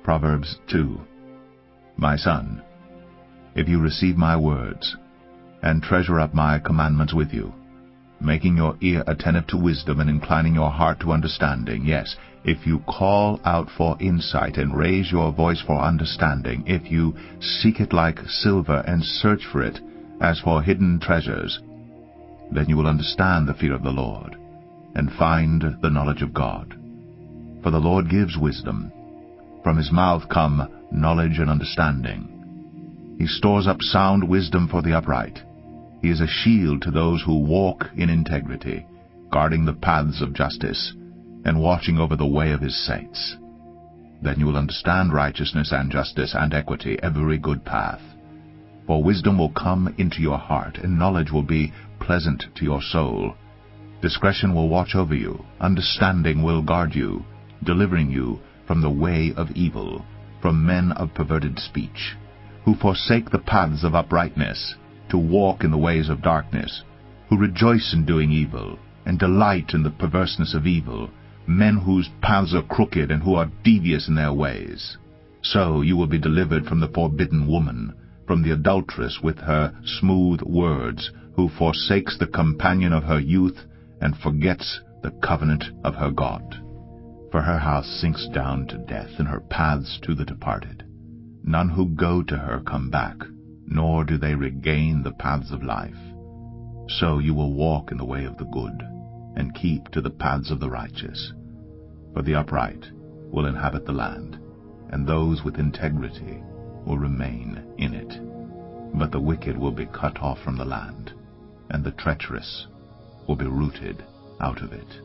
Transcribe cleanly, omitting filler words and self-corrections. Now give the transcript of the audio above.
Proverbs 2. My son, if you receive my words, and treasure up my commandments with you, making your ear attentive to wisdom and inclining your heart to understanding, yes, if you call out for insight and raise your voice for understanding, if you seek it like silver and search for it as for hidden treasures, then you will understand the fear of the Lord and find the knowledge of God. For the Lord gives wisdom. From his mouth come knowledge and understanding. He stores up sound wisdom for the upright. He is a shield to those who walk in integrity, guarding the paths of justice, and watching over the way of his saints. Then you will understand righteousness and justice and equity, every good path. For wisdom will come into your heart, and knowledge will be pleasant to your soul. Discretion will watch over you, understanding will guard you, delivering you from the way of evil, from men of perverted speech, who forsake the paths of uprightness, to walk in the ways of darkness, who rejoice in doing evil, and delight in the perverseness of evil, men whose paths are crooked and who are devious in their ways. So you will be delivered from the forbidden woman, from the adulteress with her smooth words, who forsakes the companion of her youth, and forgets the covenant of her God. For her house sinks down to death, and her paths to the departed. None who go to her come back, nor do they regain the paths of life. So you will walk in the way of the good, and keep to the paths of the righteous. For the upright will inhabit the land, and those with integrity will remain in it. But the wicked will be cut off from the land, and the treacherous will be rooted out of it.